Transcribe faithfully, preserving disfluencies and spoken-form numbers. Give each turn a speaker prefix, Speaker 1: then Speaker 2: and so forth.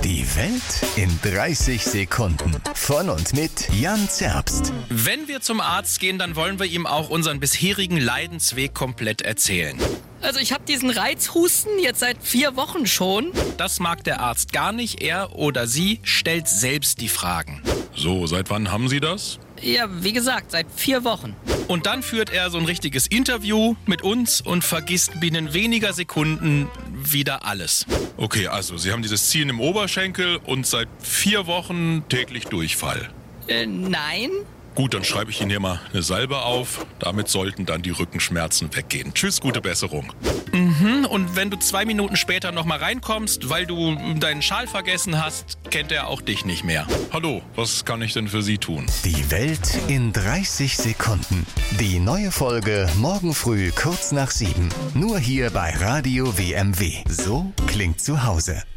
Speaker 1: Die Welt in dreißig Sekunden. Von und mit Jan Zerbst.
Speaker 2: Wenn wir zum Arzt gehen, dann wollen wir ihm auch unseren bisherigen Leidensweg komplett erzählen.
Speaker 3: Also ich habe diesen Reizhusten jetzt seit vier Wochen schon.
Speaker 2: Das mag der Arzt gar nicht. Er oder sie stellt selbst die Fragen.
Speaker 4: So, seit wann haben Sie das?
Speaker 3: Ja, wie gesagt, seit vier Wochen.
Speaker 2: Und dann führt er so ein richtiges Interview mit uns und vergisst binnen weniger Sekunden wieder alles.
Speaker 4: Okay, also Sie haben dieses Ziehen im Oberschenkel und seit vier Wochen täglich Durchfall.
Speaker 3: Äh, nein.
Speaker 4: Gut, dann schreibe ich Ihnen hier mal eine Salbe auf. Damit sollten dann die Rückenschmerzen weggehen. Tschüss, gute Besserung.
Speaker 2: Mhm, und wenn du zwei Minuten später nochmal reinkommst, weil du deinen Schal vergessen hast, kennt er auch dich nicht mehr.
Speaker 4: Hallo, was kann ich denn für Sie tun?
Speaker 1: Die Welt in dreißig Sekunden. Die neue Folge morgen früh kurz nach sieben. Nur hier bei Radio W M W. So klingt zu Hause.